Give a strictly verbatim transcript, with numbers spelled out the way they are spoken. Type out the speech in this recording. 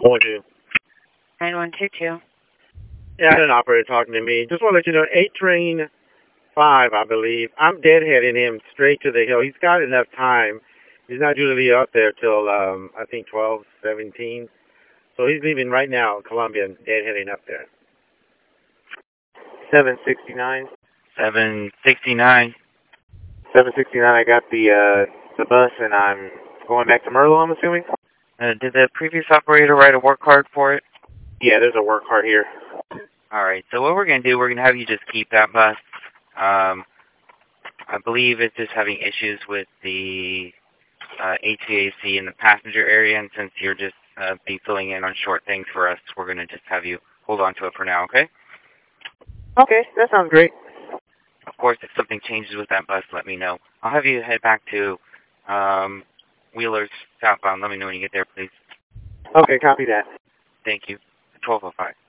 one two. nine one two two. Yeah, I had an operator talking to me. Just want to let you know, eight train five, I believe. I'm deadheading him straight to the hill. He's got enough time. He's not usually up there till, um, I think, twelve seventeen. So he's leaving right now, Columbia, and deadheading up there. seven sixty-nine. seven sixty-nine. seven sixty-nine, I got the, uh, the bus, and I'm going back to Merlo, I'm assuming? Uh, did the previous operator write a work card for it? Yeah, there's a work card here. All right, so what we're going to do, we're going to have you just keep that bus. Um, I believe it's just having issues with the uh, H V A C in the passenger area, and since you're just uh, be filling in on short things for us, we're going to just have you hold on to it for now, okay? Okay, that sounds great. Of course, if something changes with that bus, let me know. I'll have you head back to um, Wheeler's southbound. Let me know when you get there, please. Okay, copy that. Thank you. twelve oh five.